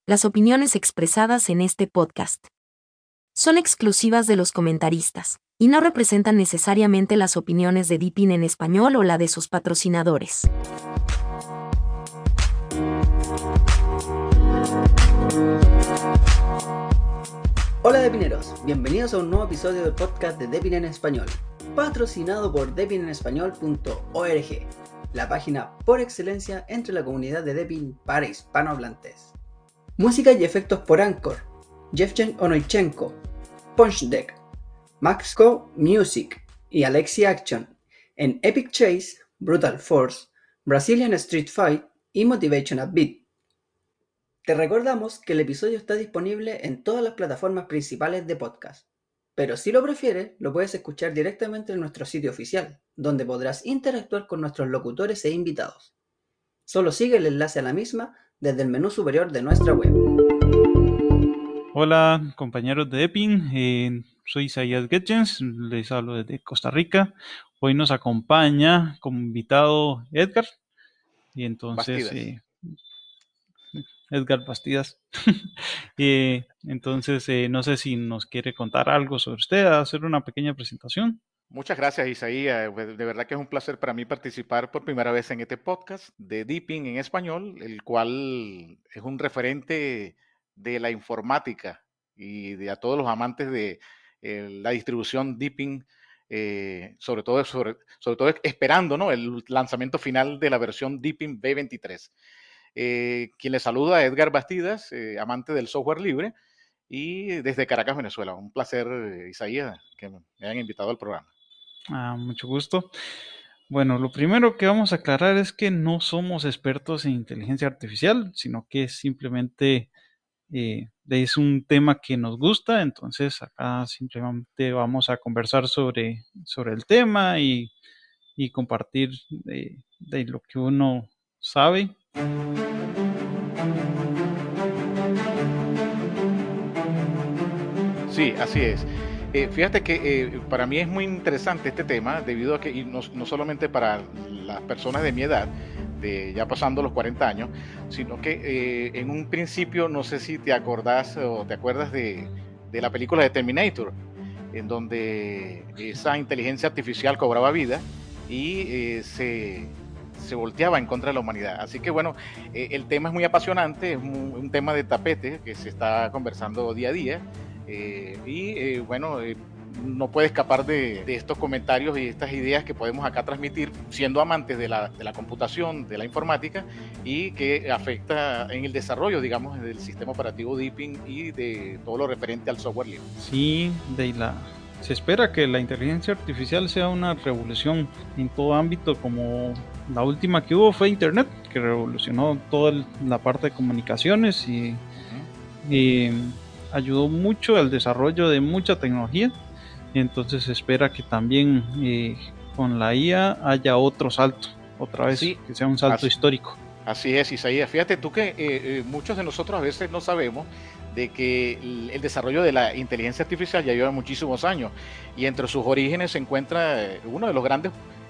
Las opiniones expresadas en este podcast son exclusivas de los comentaristas y no representan necesariamente las opiniones de Deepin en español o la de sus patrocinadores. Hola Depineros, bienvenidos a un nuevo episodio del podcast de Depin en Español, patrocinado por depinenespañol.org, la página por excelencia entre la comunidad de Depin para hispanohablantes. Música y efectos por Anchor, Yevgen Onoichenko, Punchdeck, Maxco Music y Alexi Action, en Epic Chase, Brutal Force, Brazilian Street Fight y Motivation at Beat. Te recordamos que el episodio está disponible en todas las plataformas principales de podcast, pero si lo prefieres, lo puedes escuchar directamente en nuestro sitio oficial, donde podrás interactuar con nuestros locutores e invitados. Solo sigue el enlace a la misma desde el menú superior de nuestra web. Hola compañeros de Depin, soy Isaías Getjens, les hablo desde Costa Rica. Hoy nos acompaña como invitado Edgar, y entonces Edgar Bastidas. No sé si nos quiere contar algo sobre usted, hacer una pequeña presentación. Muchas gracias, Isaías. De verdad que es un placer para mí participar por primera vez en este podcast de Deepin en español, el cual es un referente de la informática y de a todos los amantes de la distribución Deepin, sobre todo esperando, ¿no?, el lanzamiento final de la versión Deepin V23. Quien le saluda, Edgar Bastidas, amante del software libre, y desde Caracas, Venezuela. Un placer, Isaías, que me hayan invitado al programa. Mucho gusto. Bueno, lo primero que vamos a aclarar es que no somos expertos en inteligencia artificial, sino que simplemente es un tema que nos gusta. Entonces acá simplemente vamos a conversar sobre el tema y compartir de lo que uno sabe. Sí, así es. Fíjate que para mí es muy interesante este tema, debido a que, y no solamente para las personas de mi edad, de ya pasando los 40 años, sino que en un principio, no sé si te acordás o te acuerdas de la película de Terminator, en donde esa inteligencia artificial cobraba vida y se volteaba en contra de la humanidad. Así que bueno, el tema es muy apasionante, es un tema de tapete que se está conversando día a día. No puede escapar de estos comentarios y estas ideas que podemos acá transmitir, siendo amantes de la computación, de la informática, y que afecta en el desarrollo, digamos, del sistema operativo Deepin y de todo lo referente al software libre. Sí, se espera que la inteligencia artificial sea una revolución en todo ámbito, como la última que hubo fue Internet, que revolucionó toda la parte de comunicaciones y ayudó mucho al desarrollo de mucha tecnología. Entonces se espera que también con la IA haya otro salto, otra vez, sí, que sea un salto histórico. Así es, Isaías. Fíjate tú que muchos de nosotros a veces no sabemos de que el desarrollo de la inteligencia artificial ya lleva muchísimos años, y entre sus orígenes se encuentra uno de los grandes,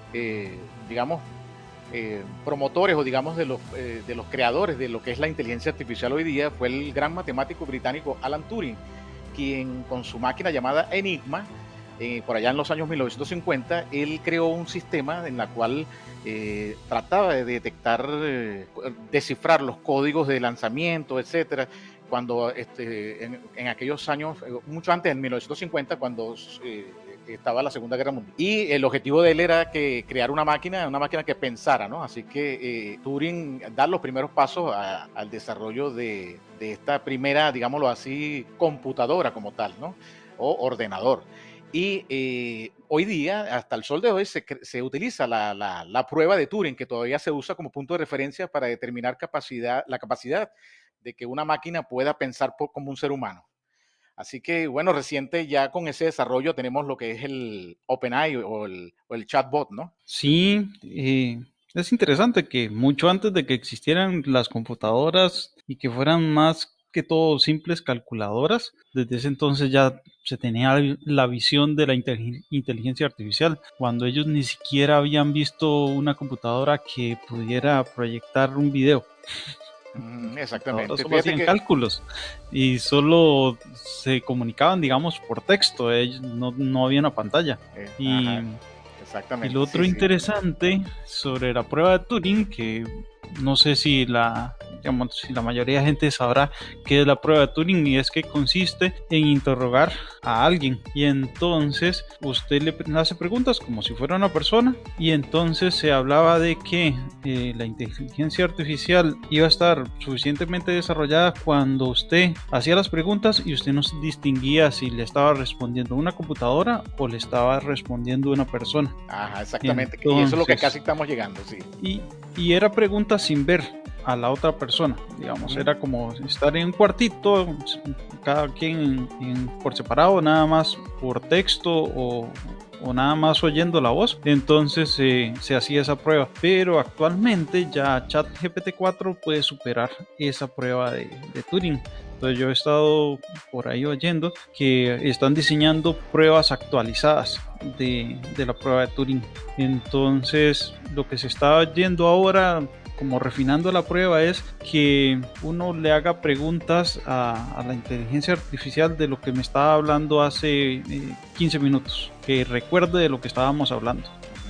promotores, o digamos de los creadores de lo que es la inteligencia artificial hoy día, fue el gran matemático británico Alan Turing, quien con su máquina llamada Enigma, por allá en los años 1950, él creó un sistema en la cual trataba de detectar, descifrar los códigos de lanzamiento, etcétera, cuando en aquellos años, mucho antes, en 1950, cuando estaba la Segunda Guerra Mundial. Y el objetivo de él era crear una máquina que pensara, ¿no? Así que Turing da los primeros pasos al desarrollo de esta primera, digámoslo así, computadora como tal, ¿no? O ordenador. Y hoy día, hasta el sol de hoy, se utiliza la prueba de Turing, que todavía se usa como punto de referencia para determinar la capacidad de que una máquina pueda pensar como un ser humano. Así que, bueno, reciente ya con ese desarrollo tenemos lo que es el OpenAI o el chatbot, ¿no? Sí, es interesante que mucho antes de que existieran las computadoras y que fueran más que todo simples calculadoras, desde ese entonces ya se tenía la visión de la inteligencia artificial, cuando ellos ni siquiera habían visto una computadora que pudiera proyectar un video. Exactamente. Ahora solo hacían cálculos y solo se comunicaban, digamos, por texto. No había una pantalla. Exactamente. Y lo otro interesante sobre la prueba de Turing, que no sé si la mayoría de gente sabrá qué es la prueba de Turing, y es que consiste en interrogar a alguien y entonces usted le hace preguntas como si fuera una persona, y entonces se hablaba de que la inteligencia artificial iba a estar suficientemente desarrollada cuando usted hacía las preguntas y usted no distinguía si le estaba respondiendo una computadora o le estaba respondiendo una persona. Ajá, exactamente. Entonces, y eso es lo que casi estamos llegando, sí. Y era preguntas sin ver a la otra persona, digamos, era como estar en un cuartito, cada quien por separado, nada más por texto o nada más oyendo la voz. Entonces se hacía esa prueba, pero actualmente ya ChatGPT 4 puede superar esa prueba de Turing. Entonces yo he estado por ahí oyendo que están diseñando pruebas actualizadas de la prueba de Turing. Entonces lo que se está yendo ahora, como refinando la prueba, es que uno le haga preguntas a la inteligencia artificial de lo que me estaba hablando hace 15 minutos, que recuerde de lo que estábamos hablando.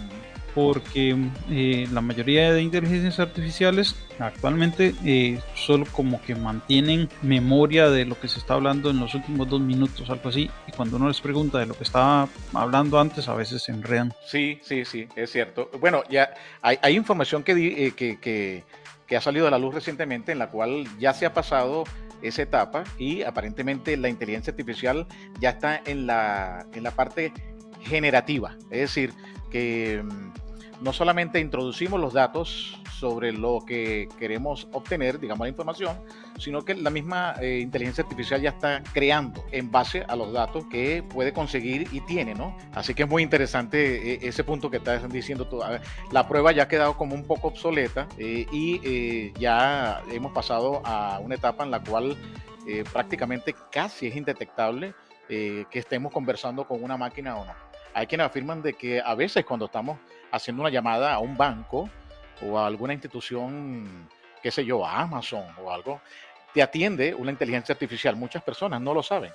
Porque la mayoría de inteligencias artificiales actualmente solo como que mantienen memoria de lo que se está hablando en los últimos 2 minutos, algo así, y cuando uno les pregunta de lo que estaba hablando antes, a veces se enredan. Sí, es cierto. Bueno, ya hay información que ha salido a la luz recientemente, en la cual ya se ha pasado esa etapa y aparentemente la inteligencia artificial ya está en la parte generativa, es decir, que no solamente introducimos los datos sobre lo que queremos obtener, digamos, la información, sino que la misma inteligencia artificial ya está creando en base a los datos que puede conseguir y tiene, ¿no? Así que es muy interesante ese punto que estás diciendo tú. La prueba ya ha quedado como un poco obsoleta y ya hemos pasado a una etapa en la cual prácticamente casi es indetectable que estemos conversando con una máquina o no. Hay quienes afirman de que a veces cuando estamos haciendo una llamada a un banco o a alguna institución, qué sé yo, a Amazon o algo, te atiende una inteligencia artificial. Muchas personas no lo saben.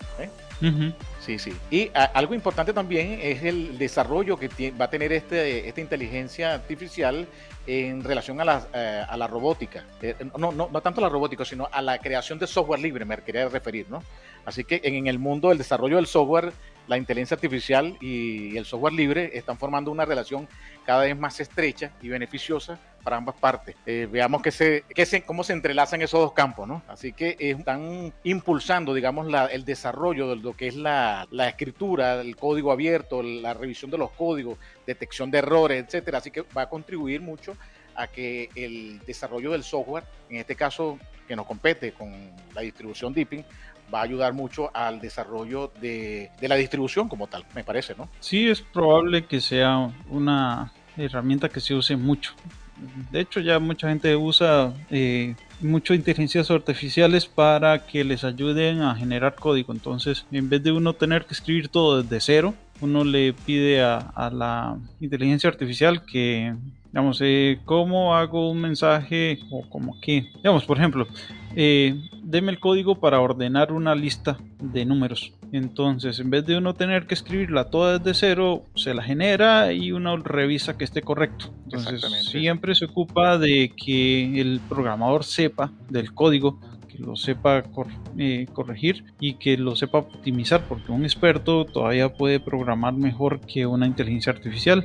Sí. Y algo importante también es el desarrollo que va a tener esta inteligencia artificial en relación a la robótica. No tanto a la robótica, sino a la creación de software libre, me quería referir, ¿no? Así que en el mundo del desarrollo del software, la inteligencia artificial y el software libre están formando una relación cada vez más estrecha y beneficiosa para ambas partes. Veamos cómo se entrelazan esos dos campos, ¿no? Así que están impulsando, digamos, el desarrollo de lo que es la escritura, el código abierto, la revisión de los códigos, detección de errores, etcétera. Así que va a contribuir mucho a que el desarrollo del software, en este caso que nos compete con la distribución Deepin, va a ayudar mucho al desarrollo de la distribución como tal, me parece, ¿no? Sí, es probable que sea una herramienta que se use mucho. De hecho, ya mucha gente usa mucho inteligencias artificiales para que les ayuden a generar código. Entonces, en vez de uno tener que escribir todo desde cero, uno le pide a la inteligencia artificial que, digamos, cómo hago un mensaje o como que, digamos, por ejemplo, deme el código para ordenar una lista de números. Entonces, en vez de uno tener que escribirla toda desde cero, se la genera y uno revisa que esté correcto. Entonces, siempre se ocupa de que el programador sepa del código, que lo sepa corregir y que lo sepa optimizar, porque un experto todavía puede programar mejor que una inteligencia artificial.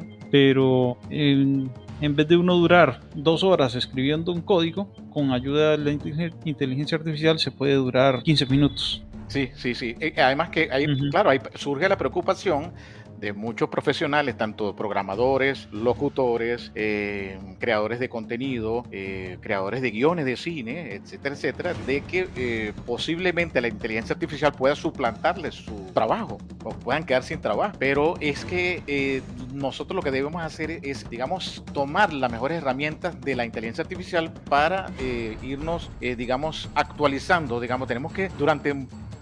Pero en vez de uno durar 2 horas escribiendo un código, con ayuda de la inteligencia artificial se puede durar 15 minutos. Sí. Además que claro, ahí surge la preocupación de muchos profesionales, tanto programadores, locutores, creadores de contenido, creadores de guiones de cine, etcétera, de que posiblemente la inteligencia artificial pueda suplantarles su trabajo o puedan quedar sin trabajo. Pero es que nosotros lo que debemos hacer es, digamos, tomar las mejores herramientas de la inteligencia artificial para irnos, digamos, actualizando. Digamos, tenemos que durante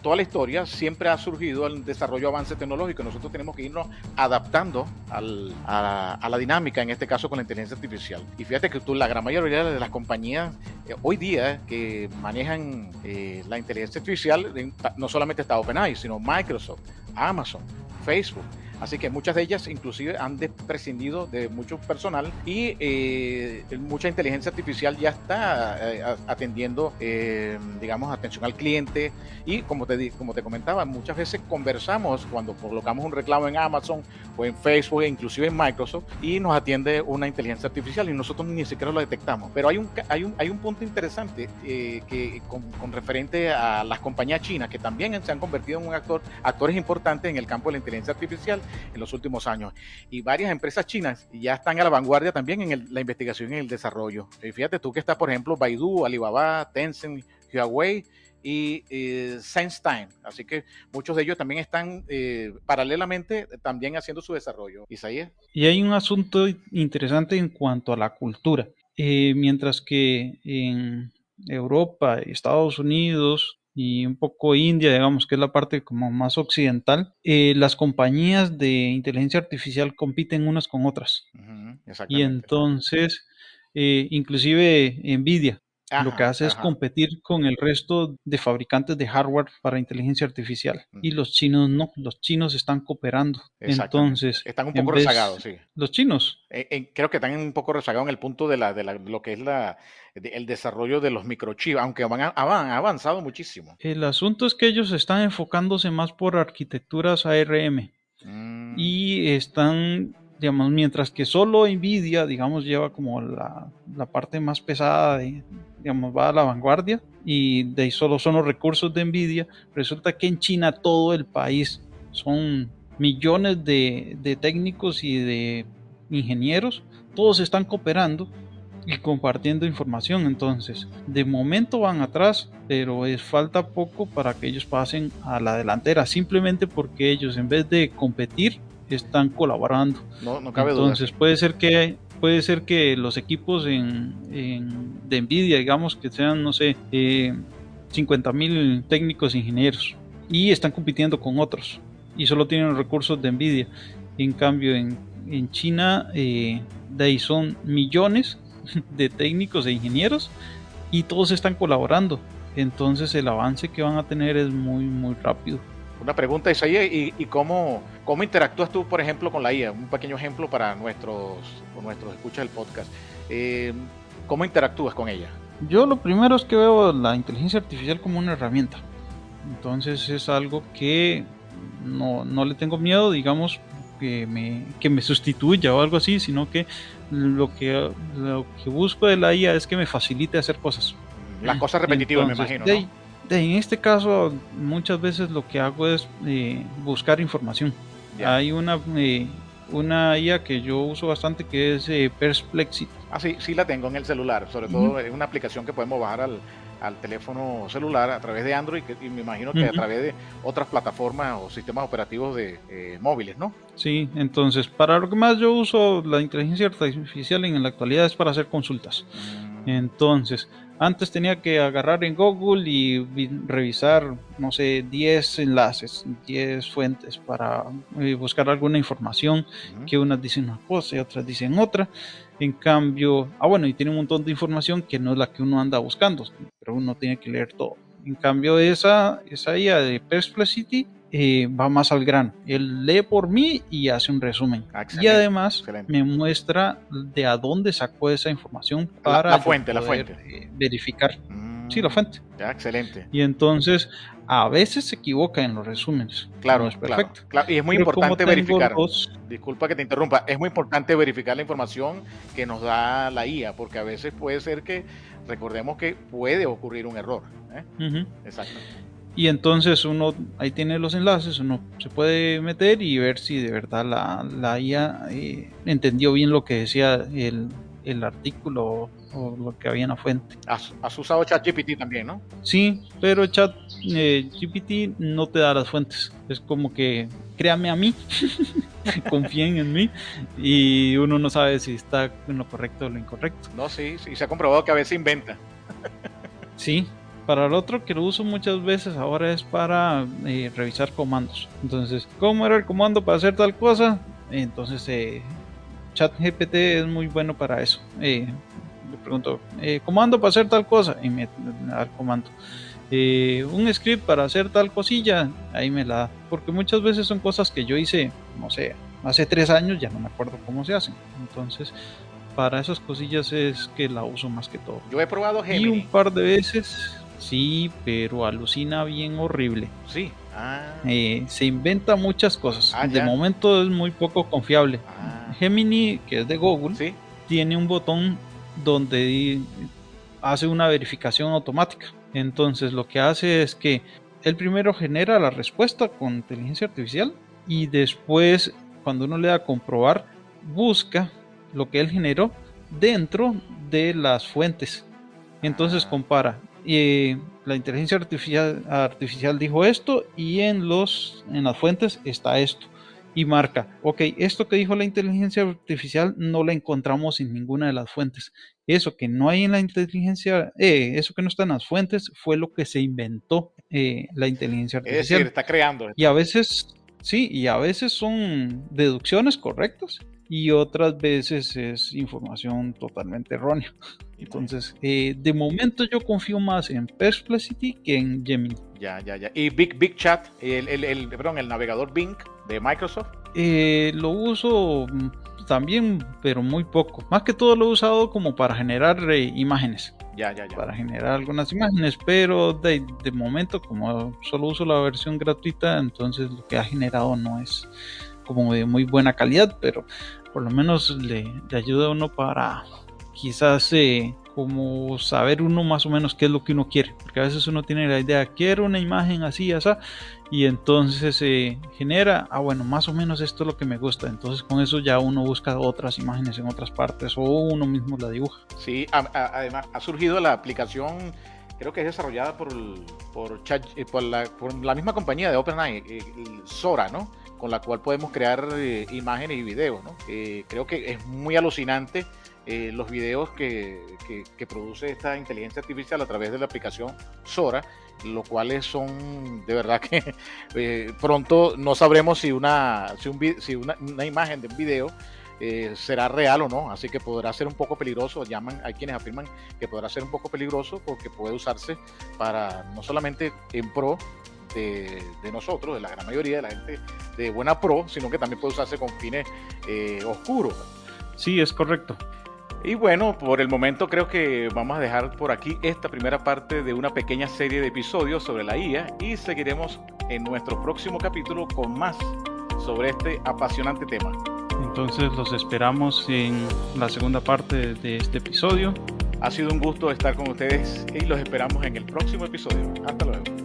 toda la historia siempre ha surgido el desarrollo, avance tecnológico. Nosotros tenemos que irnos adaptando a la dinámica, en este caso con la inteligencia artificial. Y fíjate que la gran mayoría de las compañías hoy día que manejan la inteligencia artificial, no solamente está OpenAI, sino Microsoft, Amazon, Facebook. Así que muchas de ellas inclusive han prescindido de mucho personal y mucha inteligencia artificial ya está atendiendo, digamos, atención al cliente. Y como te comentaba, muchas veces conversamos cuando colocamos un reclamo en Amazon o en Facebook, inclusive en Microsoft, y nos atiende una inteligencia artificial y nosotros ni siquiera lo detectamos. Pero hay un punto interesante que con referente a las compañías chinas, que también se han convertido en actores importantes en el campo de la inteligencia artificial en los últimos años, y varias empresas chinas ya están a la vanguardia también en la investigación y el desarrollo. Fíjate tú que está, por ejemplo, Baidu, Alibaba, Tencent, Huawei y SenseTime, así que muchos de ellos también están paralelamente también haciendo su desarrollo. Isaías. Y hay un asunto interesante en cuanto a la cultura. Mientras que en Europa, Estados Unidos y un poco India, digamos que es la parte como más occidental, las compañías de inteligencia artificial compiten unas con otras. Y entonces, inclusive Nvidia, lo que hace es competir con el resto de fabricantes de hardware para inteligencia artificial. Y los chinos no, los chinos están cooperando. Entonces, están un poco rezagados, sí. Los chinos. Creo que están un poco rezagados en el punto de lo que es el desarrollo de los microchips, aunque han avanzado muchísimo. El asunto es que ellos están enfocándose más por arquitecturas ARM. Y están, digamos, mientras que solo Nvidia, digamos, lleva como la parte más pesada, digamos, va a la vanguardia, y de ahí solo son los recursos de Nvidia. Resulta que en China todo el país son millones de técnicos y de ingenieros, todos están cooperando y compartiendo información. Entonces, de momento van atrás, pero falta poco para que ellos pasen a la delantera, simplemente porque ellos, en vez de competir, están colaborando. No cabe duda. Entonces, puede ser que los equipos de Nvidia, digamos, que sean, no sé, 50,000 técnicos e ingenieros, y están compitiendo con otros, y solo tienen los recursos de Nvidia. En cambio, en China, de ahí son millones de técnicos e ingenieros y todos están colaborando. Entonces el avance que van a tener es muy, muy rápido. Una pregunta, Isaías, ¿y cómo interactúas tú, por ejemplo, con la IA? Un pequeño ejemplo para nuestros escuchas del podcast. ¿Cómo interactúas con ella? Yo lo primero es que veo la inteligencia artificial como una herramienta. Entonces es algo que no le tengo miedo, digamos, que me sustituya o algo así, sino que lo que busco de la IA es que me facilite hacer cosas. Las cosas repetitivas. Entonces, me imagino, ¿no? En este caso, muchas veces lo que hago es buscar información. Yeah. Hay una IA que yo uso bastante que es Perplexity. Sí la tengo en el celular, sobre todo es una aplicación que podemos bajar al teléfono celular a través de Android, y me imagino que a través de otras plataformas o sistemas operativos de móviles, ¿no? Sí, entonces para lo que más yo uso la inteligencia artificial en la actualidad es para hacer consultas. Entonces, antes tenía que agarrar en Google y revisar, no sé, 10 enlaces, 10 fuentes para buscar alguna información, que unas dicen una cosa y otras dicen otra. En cambio, y tiene un montón de información que no es la que uno anda buscando, pero uno tiene que leer todo. En cambio, esa IA de Perplexity va más al grano. Él lee por mí y hace un resumen. Excelente, y además me muestra de a dónde sacó esa información para la fuente, verificar. Sí, la fuente. Ya, excelente. Y entonces a veces se equivoca en los resúmenes. Claro, no es perfecto. Claro. Y es muy importante verificar. Disculpa que te interrumpa. Es muy importante verificar la información que nos da la IA, porque a veces puede ser que recordemos que puede ocurrir un error. Exacto. Y entonces uno ahí tiene los enlaces, uno se puede meter y ver si de verdad la IA entendió bien lo que decía el artículo o lo que había en la fuente. Has usado ChatGPT también, ¿no? Sí, pero ChatGPT no te da las fuentes. Es como que créame a mí, confíen en mí, y uno no sabe si está en lo correcto o lo incorrecto. No, sí, se ha comprobado que a veces inventa. Sí. Para el otro que lo uso muchas veces ahora es para revisar comandos. Entonces, ¿cómo era el comando para hacer tal cosa? Entonces, ChatGPT es muy bueno para eso. Le pregunto, comando para hacer tal cosa, y me da el comando. Un script para hacer tal cosilla, ahí me la da. Porque muchas veces son cosas que yo hice, no sé, hace 3 años, ya no me acuerdo cómo se hacen. Entonces, para esas cosillas es que la uso más que todo. Yo he probado Gemini. Y un par de veces, sí, pero alucina bien horrible. Sí. Se inventa muchas cosas. De ya. momento es muy poco confiable. Gemini, que es de Google, ¿sí? Tiene un botón donde hace una verificación automática. Entonces lo que hace es que él primero genera la respuesta con inteligencia artificial y después, cuando uno le da a comprobar, busca lo que él generó dentro de las fuentes. Entonces compara, la inteligencia artificial dijo esto y en las fuentes está esto. Y marca, ok, esto que dijo la inteligencia artificial no la encontramos en ninguna de las fuentes. Eso que no hay en la inteligencia, eso que no está en las fuentes fue lo que se inventó la inteligencia artificial. Es decir, está creando. Y a veces, sí, y a veces son deducciones correctas y otras veces es información totalmente errónea. Entonces, de momento yo confío más en Perplexity que en Gemini. Ya. Y Big Chat, el navegador Bing de Microsoft. Lo uso también, pero muy poco. Más que todo lo he usado como para generar imágenes. Ya. Para generar algunas imágenes, pero de momento, como solo uso la versión gratuita, entonces lo que ha generado no es como de muy buena calidad, pero por lo menos le ayuda a uno para quizás como saber uno más o menos qué es lo que uno quiere, porque a veces uno tiene la idea, quiero una imagen así, y entonces se genera, bueno, más o menos esto es lo que me gusta, entonces con eso ya uno busca otras imágenes en otras partes o uno mismo la dibuja. Sí, además ha surgido la aplicación, creo que es desarrollada por la misma compañía de OpenAI, Sora, ¿no? Con la cual podemos crear imágenes y videos, ¿no? Creo que es muy alucinante los videos que produce esta inteligencia artificial a través de la aplicación Sora, lo cuales son de verdad que pronto no sabremos si una imagen de un video será real o no, así que podrá ser un poco peligroso. Hay quienes afirman que podrá ser un poco peligroso porque puede usarse para no solamente en pro de nosotros, de la gran mayoría de la gente de buena pro, sino que también puede usarse con fines oscuros. Sí, es correcto. Y bueno, por el momento creo que vamos a dejar por aquí esta primera parte de una pequeña serie de episodios sobre la IA y seguiremos en nuestro próximo capítulo con más sobre este apasionante tema. Entonces los esperamos en la segunda parte de este episodio. Ha sido un gusto estar con ustedes y los esperamos en el próximo episodio. Hasta luego.